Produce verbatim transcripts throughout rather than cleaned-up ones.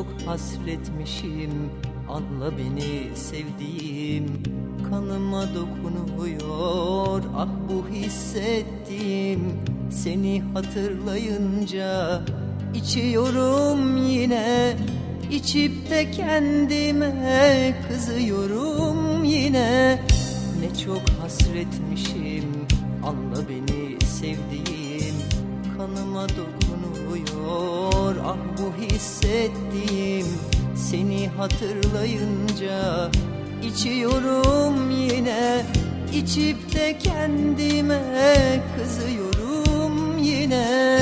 çok hasretmişim, anla beni sevdiğim. Kanıma dokunuyor ah bu hissettiğim. Seni hatırlayınca içiyorum yine, içip de kendime kızıyorum yine. Ne çok hasretmişim, anla beni sevdiğim. Kanıma dokunuyor ah bu hissettiğim. Seni hatırlayınca içiyorum yine, içip de kendime kızıyorum yine.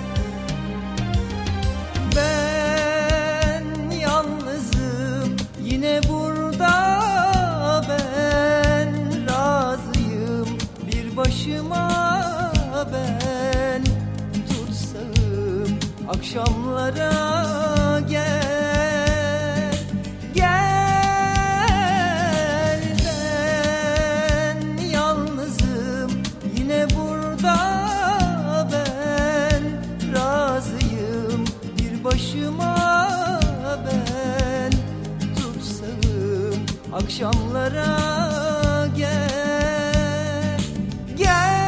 Ben yalnızım yine burada, ben razıyım bir başıma ben. Tutsağım akşamlara gel, gel. Ben yalnızım yine burada, ben razıyım bir başıma ben. Tutsağım akşamlara gel, gel.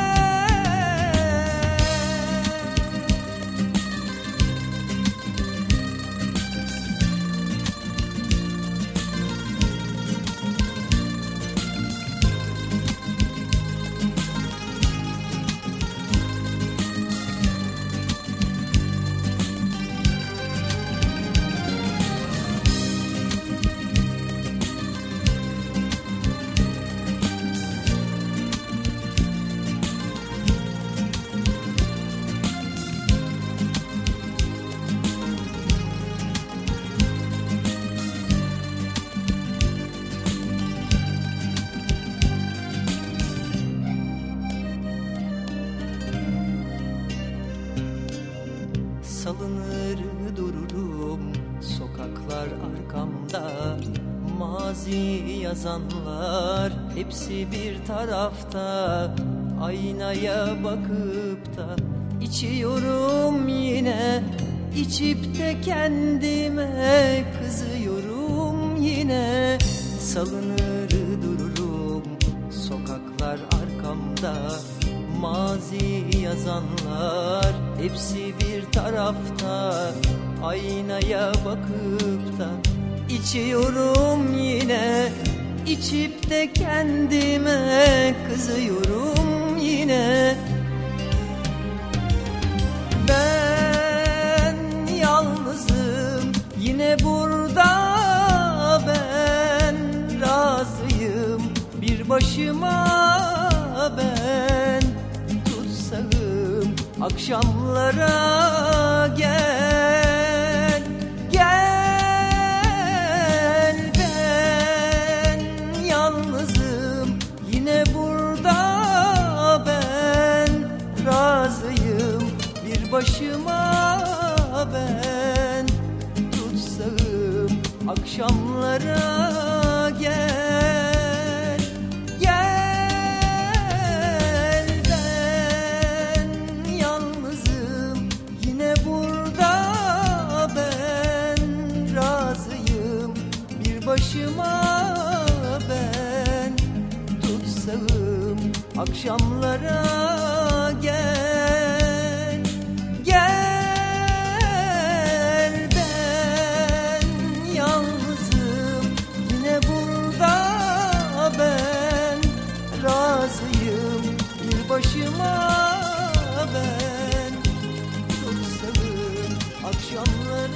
Salınır dururum sokaklar arkamda. Mazi yazanlar hepsi bir tarafta. Aynaya bakıp da içiyorum yine, içip de kendime kızıyorum yine. Salınır dururum sokaklar arkamda. Mazi yazanlar hepsi bir tarafta. Aynaya bakıp da içiyorum yine, içip de kendime kızıyorum yine. Ben yalnızım yine burada, ben razıyım bir başıma ben. Tutsağım akşamlara gel, gel. Ben yalnızım yine burada, ben razıyım bir başıma ben. Tutsağım akşamlara gel, gel. Ben yalnızım yine burada, ben razıyım bir başıma ben. Tutsağım akşamlara gel, gel. Ben yalnızım yine burada, ben razıyım bir başıma ben. Tutsağım akşamlara